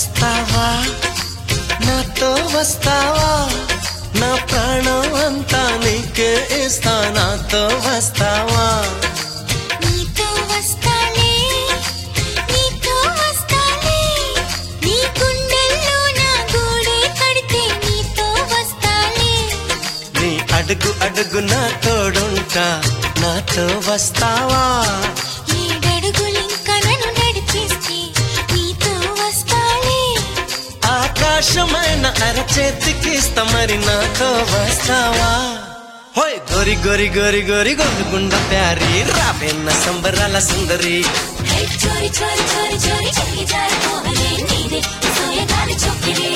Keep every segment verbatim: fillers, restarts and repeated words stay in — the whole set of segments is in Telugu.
వస్తావా నాతో వస్తావా నా ప్రాణం అంతా నీకే ఇస్తా నాతో వస్తావా నీతో వస్తాలే నీతో వస్తాలే నీ గుండెల్లో నా గూడే కడితే నీతో వస్తాలే నీ అడుగు అడుగు నా తోడుంటా నాతో వస్తావా ఏడడుగులింకా నన్ను నడిపిస్తే నీతో వస్తాలే ఆకాశమైన అరచేతికి ఇస్తా మరి నాతో వస్తావా హోయ్ గోరి గోరి గోరి గోరి గొంతుకుండ ప్యారి రాబెన్న సంబరాల సుందరి హై చోరి చోరి చోరి చోరి చెయ్యి జారిపోవలే నీదే సోయగాలి చొక్కిరే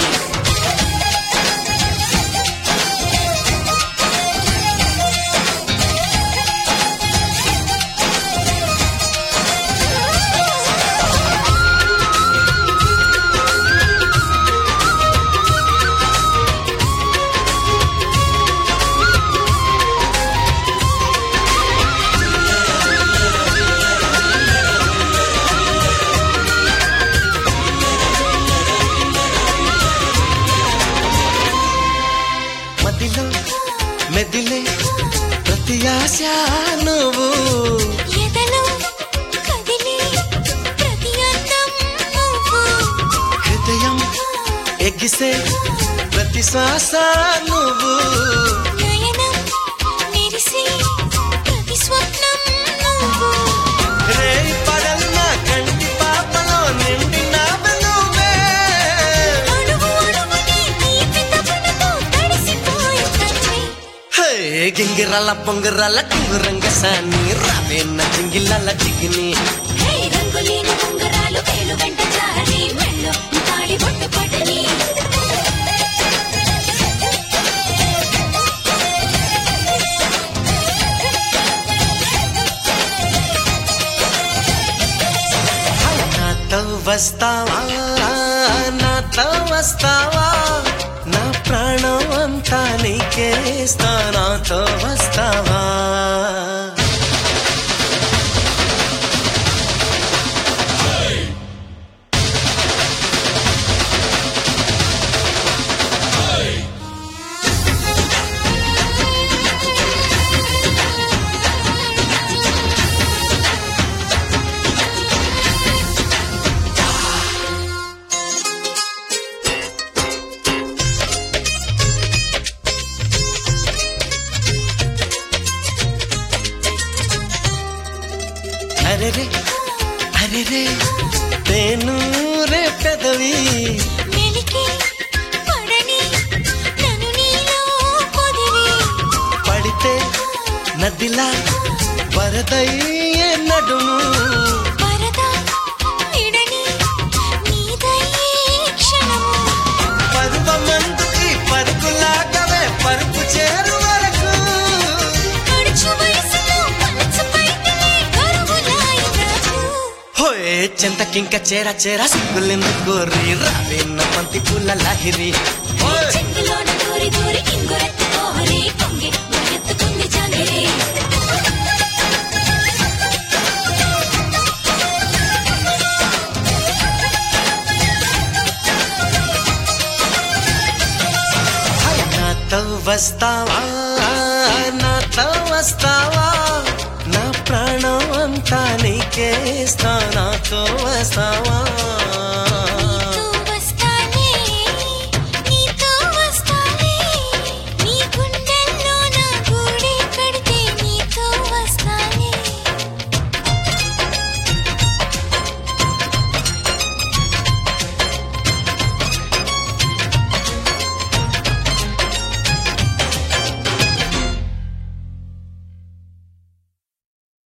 మెదిలే ప్రతి ఆశ నువ్వు ఎదలో కదిలే ప్రతి అందం నువ్వు హృదయం ఎగిసే ప్రతి శ్వాస నువ్వు నయనం మెరిసే ప్రతి స్వప్నం నువ్వు రేయి పడన్న కంటి పాపలో నిండినావు నువ్వే అడుగు అడుగుని తీపి తపనతో తడిసిపోయే తండ్రి హే గింగిరాల పొంగిరాల టింగురంగ సాని రావేన్న జింగిలాల జిగిని హే రంగులేని ఉంగరాలు వేలు వెంట జారి మెళ్ళో తాళి బొట్టు పడని నాతో వస్తావా నాతో వస్తావా నా ప్రాణం అంతా నీకే ఇస్తా నాతో వస్తావా అరే రే అరే రే నేను రే పెదవి మెలికి పడని నన్ను నీలో పొదివి పడితే నదిలా వరదయ్యే నడుము వరద విడని నీదయ్యే క్షణము పరువమందుకి పరుగులాగవే పరుపు చేరు వరకు గడుచు వయసులో మనసు పైటలే కరువులాయి నాకు హోయ్ చింతకింక చేర చేర సిగ్గులెందుకు కోరి రావేన్న పంతి పూల లాహిరి హోయ్ చెట్టులోన దూరి దూరి ఇంగురెత్తి పోహరి కొంగి ఎత్తుకుంది జాంగిరి నాతో వస్తావా నాతో వస్తావా నా ప్రాణం అంతా నీకే ఇస్తా నాతో వస్తావా